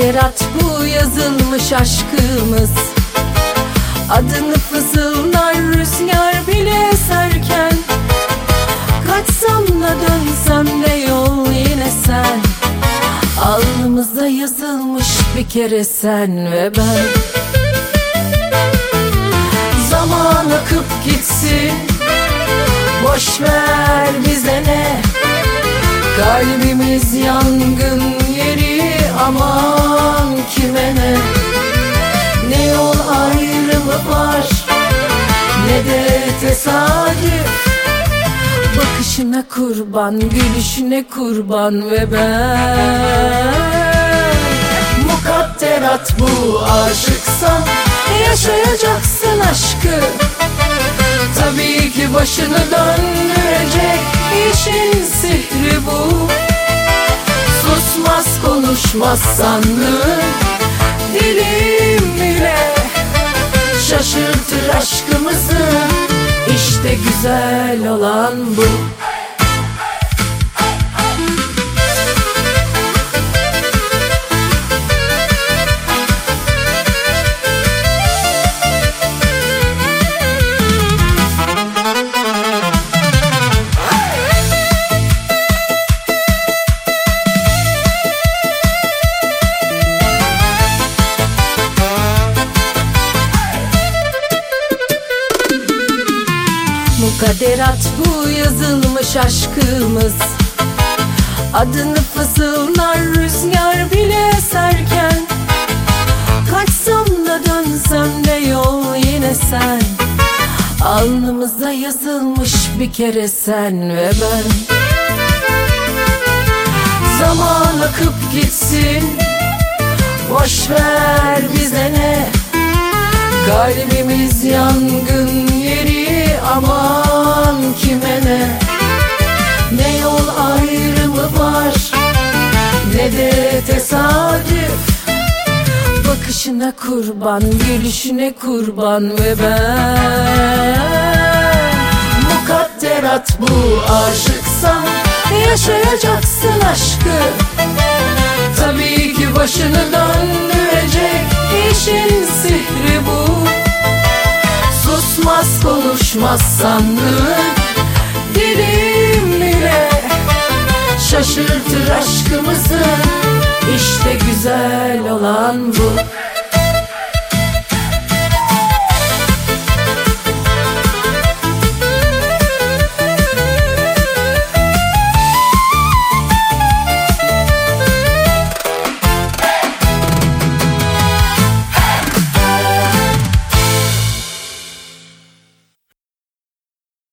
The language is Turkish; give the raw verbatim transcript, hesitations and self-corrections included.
Mukadderat bu yazılmış aşkımız. Adını fısıldar rüzgar bile eserken, kaçsam da dönsem de yol yine sen. Alnımızda yazılmış bir kere sen ve ben. Zaman akıp gitsin, boş ver bize ne. Kalbimiz yangın yeri, aman kime ne. Ne yol ayrımı var, ne de tesadüf. Bakışına kurban, gülüşüne kurban ve ben. Mukadderat bu, aşıksan yaşayacaksın aşkı. Tabii ki başını döndürecek işin sihri bu. Susmaz konuşmaz sandın dilim bile, şaşırtır aşkımızı, işte güzel olan bu. Mukadderat bu yazılmış aşkımız. Adını fısıldar rüzgar bile eserken, kaçsam da dönsem de yol yine sen. Alnımızda yazılmış bir kere sen ve ben. Zaman akıp gitsin, boş ver bize ne. Kalbimiz yangın yeri, aman kime ne. Ne yol ayrımı var, ne de tesadüf. Bakışına kurban, gülüşüne kurban ve ben. Mukadderat bu, aşıksan yaşayacaksın aşkı. Tabii ki başını döndürecek işin sihri bu. Susmaz konuşmaz sandın dilim bile, şaşırtır aşkımızı, işte güzel olan bu.